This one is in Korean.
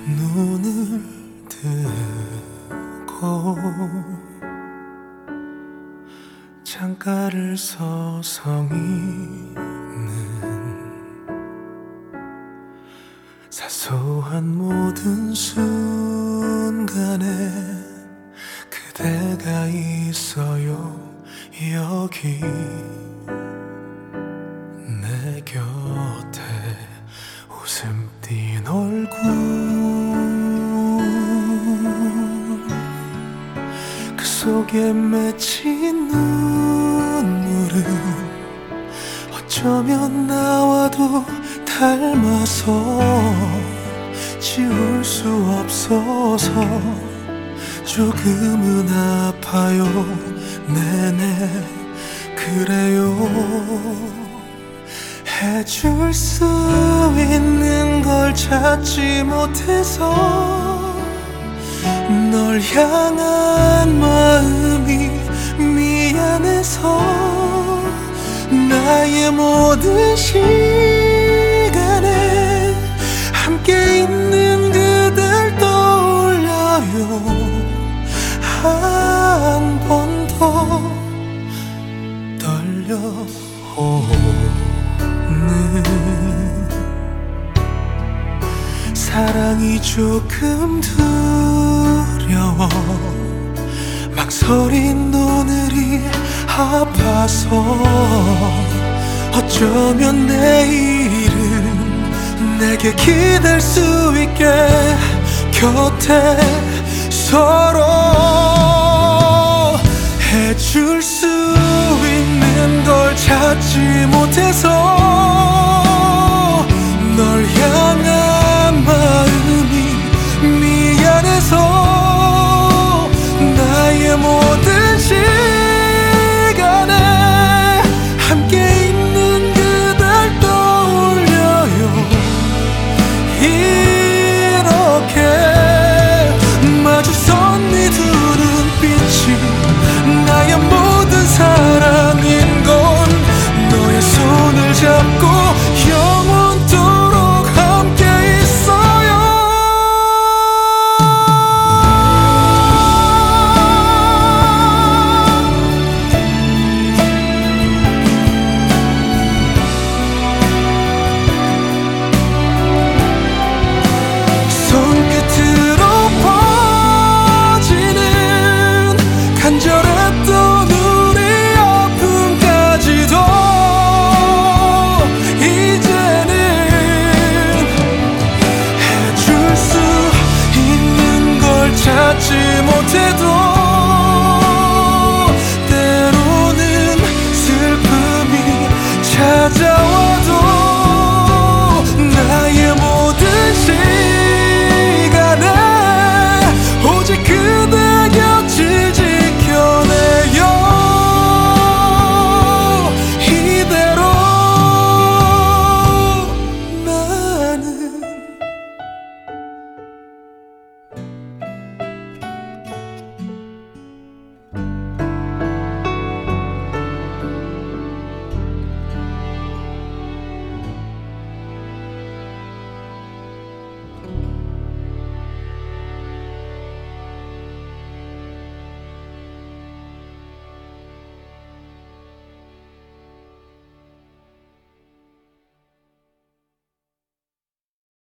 눈을 뜨고 창가를 서성이는 사소한 모든 순간에 그대가 있어요. 여기 내 곁에 웃음 띤 얼굴, 그 속에 맺힌 눈물은 어쩌면 나와도 닮아서 지울 수 없어서 조금은 아파요. 네네 그래요. 해줄 수 있는 걸 찾지 못해서 널 향한 마음이 미안해서 나의 모든 시간에 함께 있는 그댈 떠올려요. 한 번 더 떨려오는 사랑이 조금 두려워 망설인 오늘이 아파서 어쩌면 내일은 내게 기댈 수 있게 곁에 서로 해줄 수 있는 걸 찾지 못해서